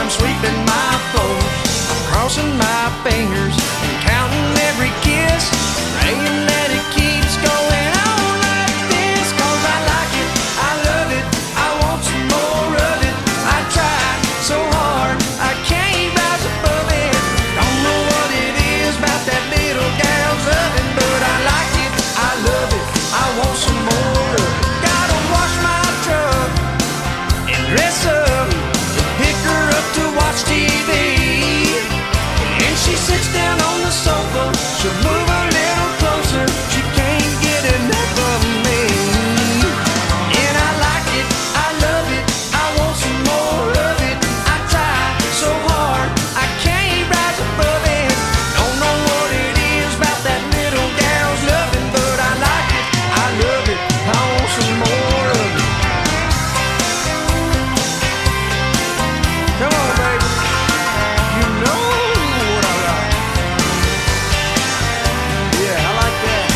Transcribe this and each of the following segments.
I'm sweeping my floors. I'm crossing my fingers and counting every kiss, praying that it keeps going on like this. 'Cause I like it, I love it, I want some more of it. I try so hard, I can't rise above it. Don't know what it is about that little gal's oven, but I like it, I love it, I want some more of it. Gotta wash my truck and dress up, pick her up to watch TV. And she sits down on the sofa, she'll move a little closer, she can't get enough of me. And I like it, I love it, I want some more of it. I try so hard, I can't rise above it. Don't know what it is about that little gal's loving, but I like it, I love it, I want some more of it. Come on, baby, you know what I like. Yeah, I like that.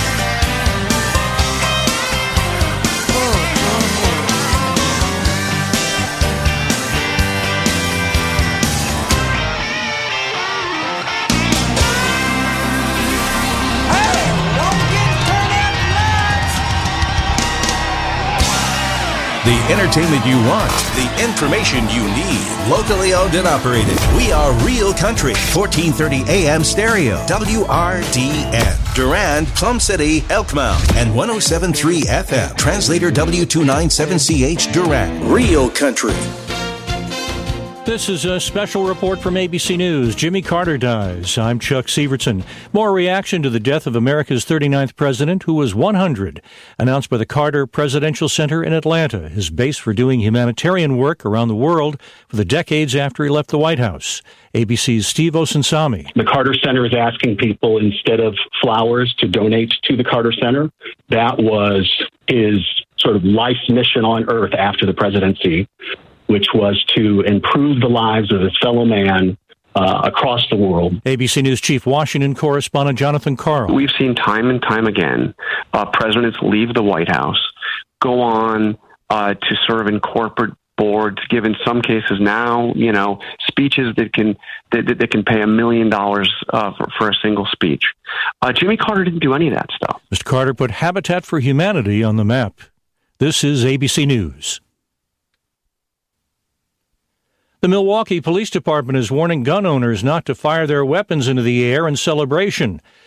Hey, don't get turned out nuts. The entertainment you want, the information you need. Locally owned and operated. We are Real Country, 1430 AM stereo, WRDN. Durand, Plum City, Elkmount, and 107.3 FM. Translator W297CH Durand. Real Country. This is a special report from ABC News. Jimmy Carter dies. I'm Chuck Severson. More reaction to the death of America's 39th president, who was 100, announced by the Carter Presidential Center in Atlanta, his base for doing humanitarian work around the world for the decades after he left the White House. ABC's Steve Osunsami. The Carter Center is asking people, instead of flowers, to donate to the Carter Center. That was his sort of life's mission on earth after the presidency, which was to improve the lives of his fellow man across the world. ABC News Chief Washington correspondent Jonathan Karl. We've seen time and time again presidents leave the White House, go on to serve in corporate boards, give in some cases now, speeches that can pay $1 million for a single speech. Jimmy Carter didn't do any of that stuff. Mr. Carter put Habitat for Humanity on the map. This is ABC News. The Milwaukee Police Department is warning gun owners not to fire their weapons into the air in celebration.